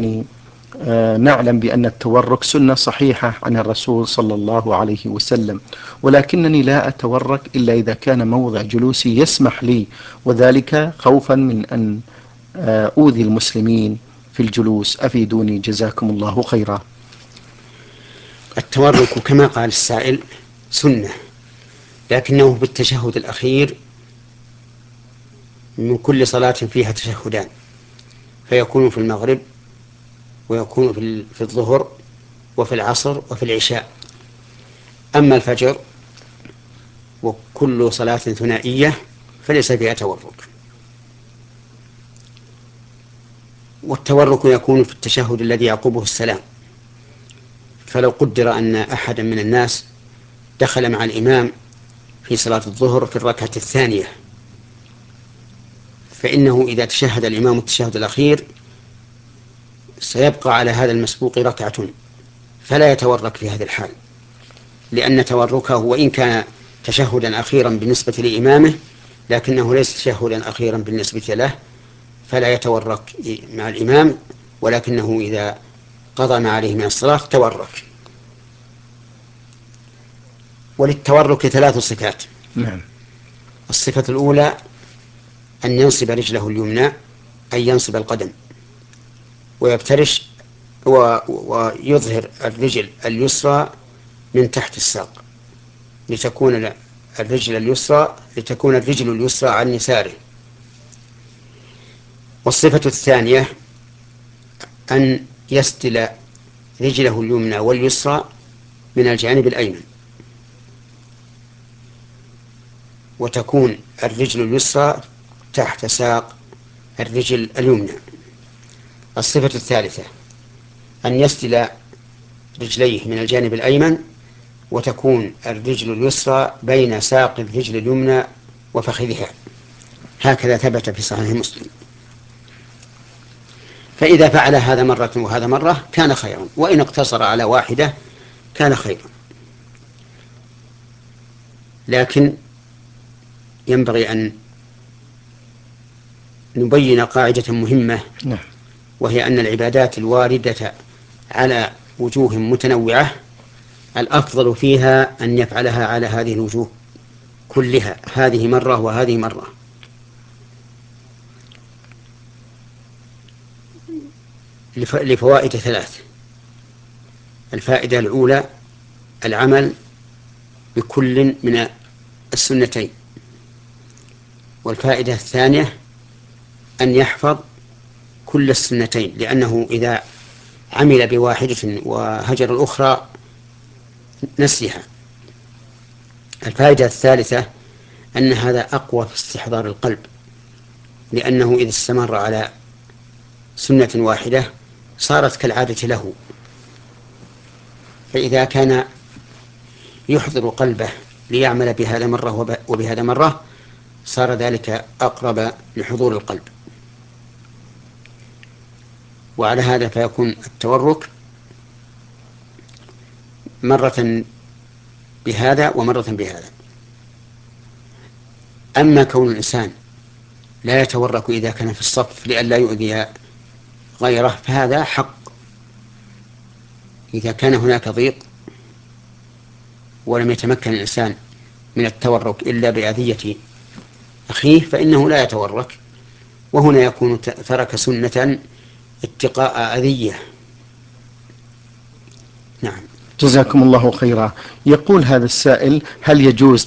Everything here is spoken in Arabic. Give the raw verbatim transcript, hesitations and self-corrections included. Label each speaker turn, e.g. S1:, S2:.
S1: يعني آه نعلم بأن التورك سنة صحيحة عن الرسول صلى الله عليه وسلم، ولكنني لا أتورك إلا إذا كان موضع جلوسي يسمح لي، وذلك خوفا من أن آه أوذي المسلمين في الجلوس. أفيدوني جزاكم الله خيرا.
S2: التورك كما قال السائل سنة، لكنه بالتشهد الأخير من كل صلاة فيها تشهدان، فيكون في المغرب ويكون في الظهر وفي العصر وفي العشاء. أما الفجر وكل صلاة ثنائية فليس فيها تورك. والتورك يكون في التشهد الذي يعقبه السلام. فلو قدر أن أحدا من الناس دخل مع الإمام في صلاة الظهر في الركعة الثانية، فإنه إذا تشهد الإمام التشهد الأخير سيبقى على هذا المسبوق ركعة، فلا يتورك في هذه الحال، لأن توركه وإن كان تشهدا أخيرا بالنسبة لإمامه لكنه ليس تشهدا أخيرا بالنسبة له، فلا يتورك مع الإمام، ولكنه إذا قضى ما عليه من الصلاة تورك. وللتورك ثلاث صفات.
S1: نعم.
S2: الصفة الأولى أن ينصب رجله اليمنى، أي ينصب القدم ويفترش ويظهر الرجل اليسرى من تحت الساق لتكون الرجل اليسرى لتكون الرجل اليسرى عن يساره. والصفة الثانية أن يستل رجله اليمنى واليسرى من الجانب الأيمن، وتكون الرجل اليسرى تحت ساق الرجل اليمنى. الصفة الثالثة أن يستل رجليه من الجانب الأيمن، وتكون الرجل اليسرى بين ساق الرجل اليمنى وفخذها، هكذا ثبت في صحيح مسلم. فإذا فعل هذا مرة وهذا مرة كان خيرا، وإن اقتصر على واحدة كان خيرا. لكن ينبغي أن نبين قاعدة مهمة، وهي أن العبادات الواردة على وجوه متنوعة الأفضل فيها أن يفعلها على هذه الوجوه كلها، هذه مرة وهذه مرة. لفوائد ثلاث. الفائدة الأولى العمل بكل من السنتين. والفائدة الثانية أن يحفظ كل السنتين، لأنه إذا عمل بواحدة وهجر الأخرى نسيها. الفائدة الثالثة أن هذا أقوى في استحضار القلب، لأنه إذا استمر على سنة واحدة صارت كالعادة له، فإذا كان يحضر قلبه ليعمل بهذا مرة وبهذا مرة صار ذلك أقرب لحضور القلب. وعلى هذا فيكون التورك مرة بهذا ومرة بهذا. أما كون الإنسان لا يتورك إذا كان في الصف لئلا يؤذي غيره فهذا حق. إذا كان هناك ضيق ولم يتمكن الإنسان من التورك إلا بأذية أخيه فإنه لا يتورك، وهنا يكون ترك سنة اتقاء أذية. نعم.
S1: جزاكم الله خيرا. يقول هذا السائل: هل يجوز